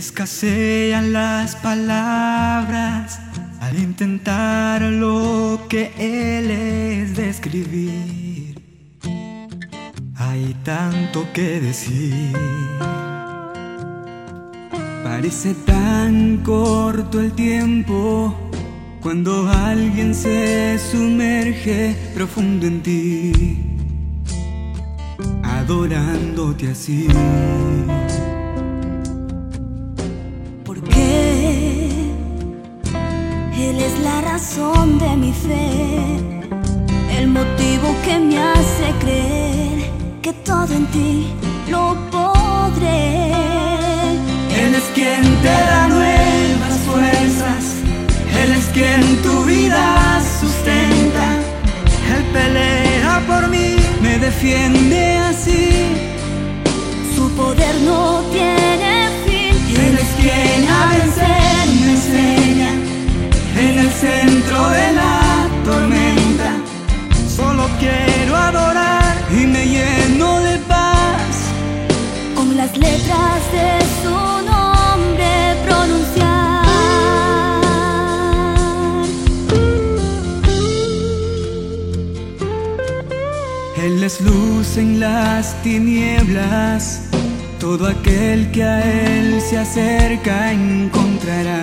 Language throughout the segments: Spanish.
Escasean las palabras al intentar lo que Él es describir. Hay tanto que decir. Parece tan corto el tiempo cuando alguien se sumerge profundo en ti, adorándote así. Él es la razón de mi fe, el motivo que me hace creer que todo en ti lo podré. Él es quien te da nuevas fuerzas, Él es quien tu vida sustenta. Él pelea por mí, me defiende así. Su poder no tiene fin. Él es quien a vencer me enseña. En el centro de la tormenta solo quiero adorar y me lleno de paz con las letras de su nombre pronunciar. Él es luz en las tinieblas, todo aquel que a Él se acerca encontrará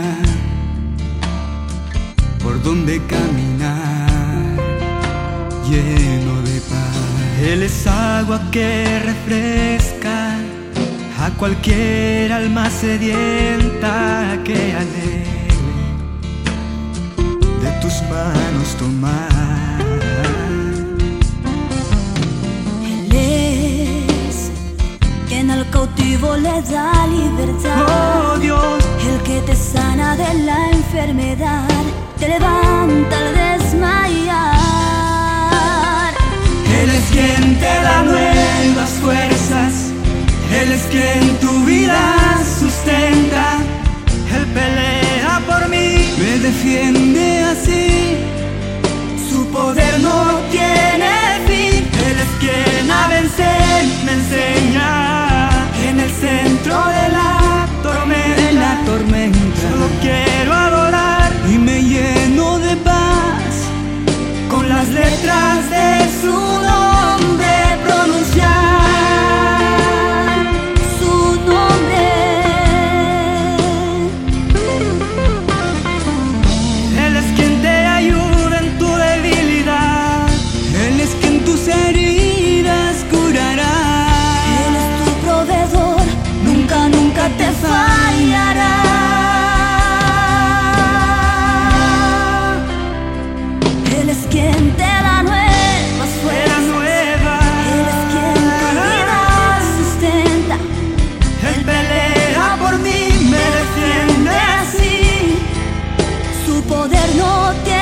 por donde caminar, lleno de paz. Él es agua que refresca a cualquier alma sedienta que anhele de tus manos tomar. Él es quien al cautivo le da libertad. Oh Dios, el que te sana de la enfermedad, te levanta al desmayar. Él es quien te da nuevas fuerzas, Él es quien tu vida sustenta. Él pelea por mí, me defiende así. Su poder no tiene fin. Él es quien a vencer me enseña. En el centro de la tormenta, solo quiero adorar y me lleno de paz con las letras de su nombre pronunciar. Su nombre. Él es quien te ayuda en tu debilidad, Él es quien tus heridas curará. Él es tu proveedor, nunca, nunca te fallará. Él es quien te da nuevas fuerzas. Él es quien tu vida sustenta. Él pelea por mí, me defiende así. Su poder no tiene